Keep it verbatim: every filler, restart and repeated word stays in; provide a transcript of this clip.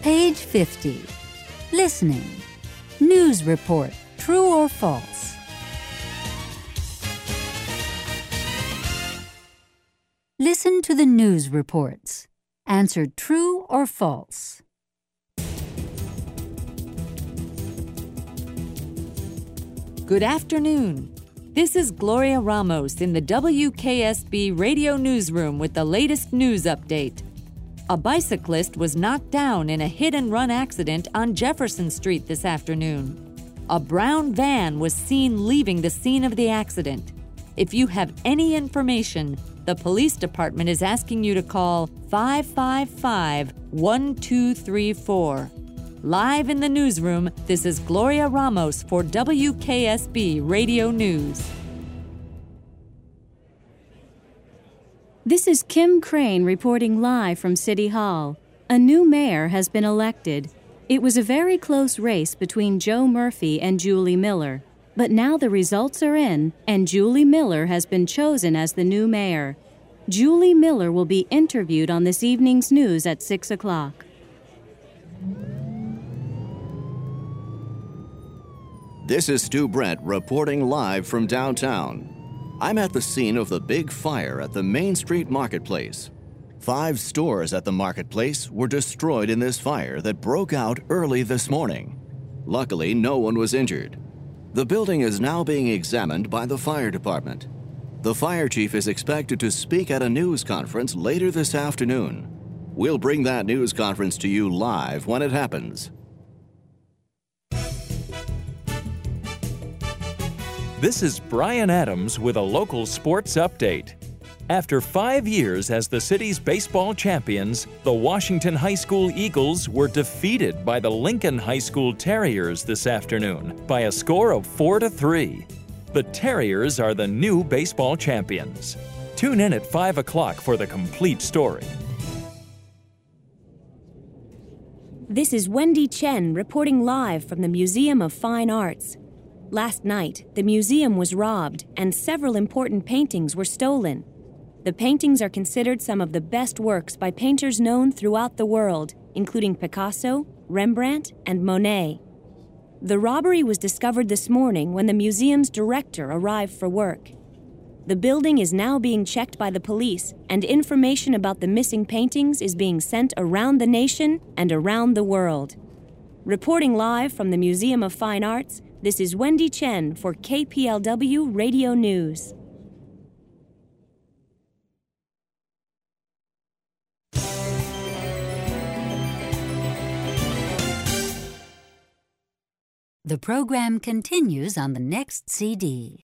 Page fifty. Listening. News report, true or false? Listen to the news reports. Answer true or false. Good afternoon. This is Gloria Ramos in the W K S B radio newsroom with the latest news update. A bicyclist was knocked down in a hit-and-run accident on Jefferson Street this afternoon. A brown van was seen leaving the scene of the accident. If you have any information, the police department is asking you to call five five five, one two three four. Live in the newsroom, this is Gloria Ramos for W K S B Radio News. This is Kim Crane reporting live from City Hall. A new mayor has been elected. It was a very close race between Joe Murphy and Julie Miller. But now the results are in, and Julie Miller has been chosen as the new mayor. Julie Miller will be interviewed on this evening's news at six o'clock. This is Stu Brent reporting live from downtown. I'm at the scene of the big fire at the Main Street Marketplace. Five stores at the marketplace were destroyed in this fire that broke out early this morning. Luckily, no one was injured. The building is now being examined by the fire department. The fire chief is expected to speak at a news conference later this afternoon. We'll bring that news conference to you live when it happens. This is Brian Adams with a local sports update. After five years as the city's baseball champions, the Washington High School Eagles were defeated by the Lincoln High School Terriers this afternoon by a score of four to three. The Terriers are the new baseball champions. Tune in at five o'clock for the complete story. This is Wendy Chen reporting live from the Museum of Fine Arts. Last night, the museum was robbed and several important paintings were stolen. The paintings are considered some of the best works by painters known throughout the world, including Picasso, Rembrandt, and Monet. The robbery was discovered this morning when the museum's director arrived for work. The building is now being checked by the police, and information about the missing paintings is being sent around the nation and around the world. Reporting live from the Museum of Fine Arts, this is Wendy Chen for K P L W Radio News. The program continues on the next C D.